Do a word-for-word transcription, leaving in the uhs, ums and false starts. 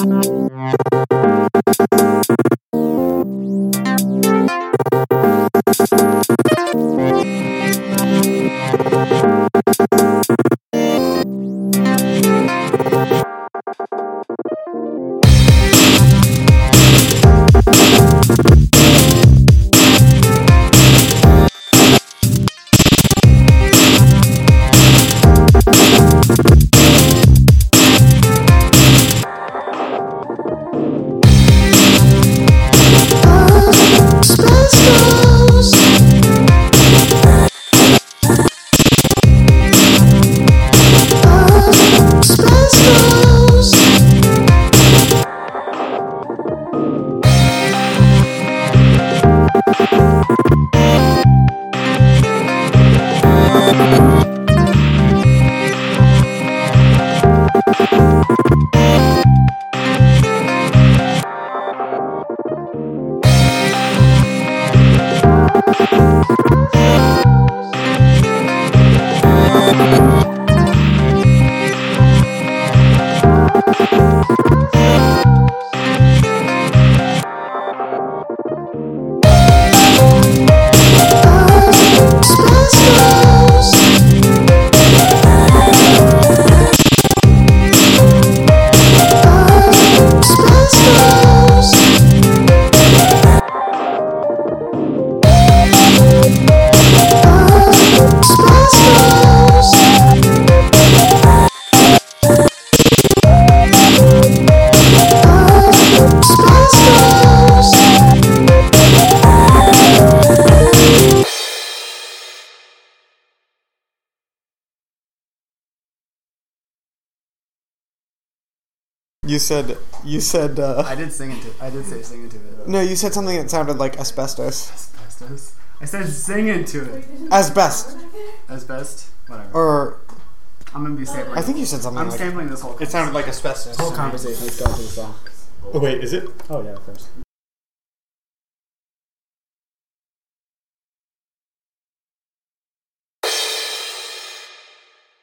You said, you said, uh... I did sing into it. I did say sing into it. No, you said something that sounded like asbestos. Asbestos? I said sing into it. Asbest. Asbest? Whatever. Or... I'm gonna be sampling. I think you said something I'm like... sampling this whole It sounded like asbestos. whole conversation. Let's go into the song. Oh, wait, is it? Oh, yeah, of course.